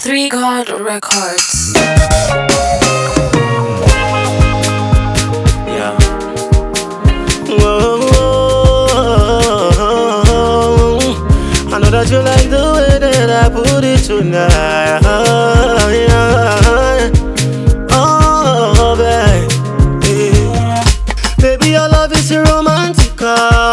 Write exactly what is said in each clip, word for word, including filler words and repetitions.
Three God Records. Yeah. Whoa, I know that you like the way that I put it tonight. Oh, yeah. Oh, baby. Baby, your love is romantical.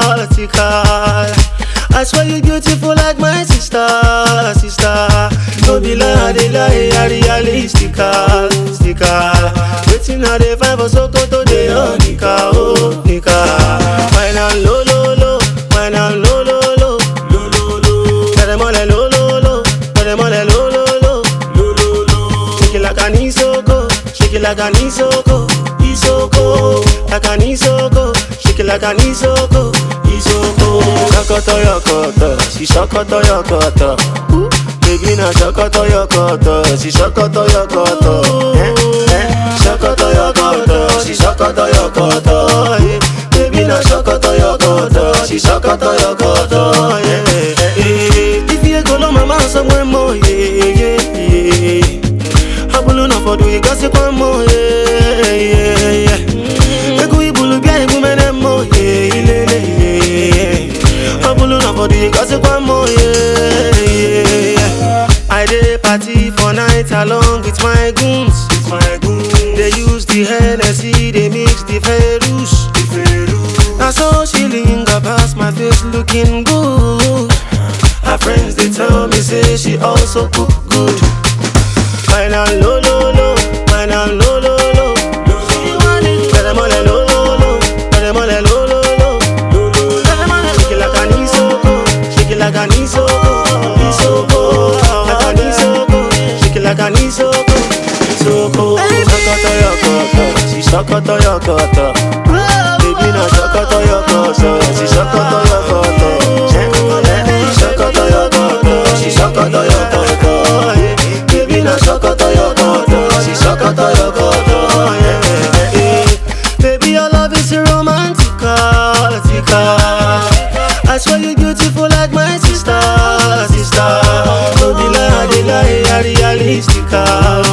I swear you're beautiful like my sister, sister. No be lie, they lie, I realistical, sticker. Waiting on the five for Sokoto, they on Nika, oh, Nika. Wine and low, low, low, wine and low, low, low, low, low, low. Let them all low, low, low, let them all low, low, low, low, low, low. Shake it like an isoko, shake it like an isoko, isoko, like an isoko, shake it like an isoko, isoko. Shokoto yokoto, she shokoto yokoto. Baby na shokoto yokoto, she shokoto yokoto. Eh, eh, shokoto yokoto, she shokoto yokoto. Eh, baby na shokoto yokoto, she shokoto yokoto. Yeah, eh, eh. If you go to my man somewhere more, yeah, yeah, yeah. Habulu na fodu you got it one more, yeah, yeah, yeah. Egu ibulu bia ibu mene mo, yeah, yeah, yeah. Habulu na fodu you got it one more, yeah, yeah, yeah. I dey party for night along with my goons. With my goons. They use the Hennessy, they mix the Ferus. Now so she linger past my face looking good. Her friends they tell me say she also cook good. Wine and low low low, wine and low low low. Let them all low low low, let them all low low low. Shake it like an isoko, shake it like an isoko, isoko. Like an isoko, isoko. Shokoto yokoto, she shokoto yokoto. Baby na shokoto yokoto, she shokoto yokoto. Shokoto yokoto, she shokoto yokoto. Baby na shokoto yokoto, she shokoto yokoto. Baby your love is romantical. I swear you're beautiful like my sister, sister. No be lie, they lie, I realistical.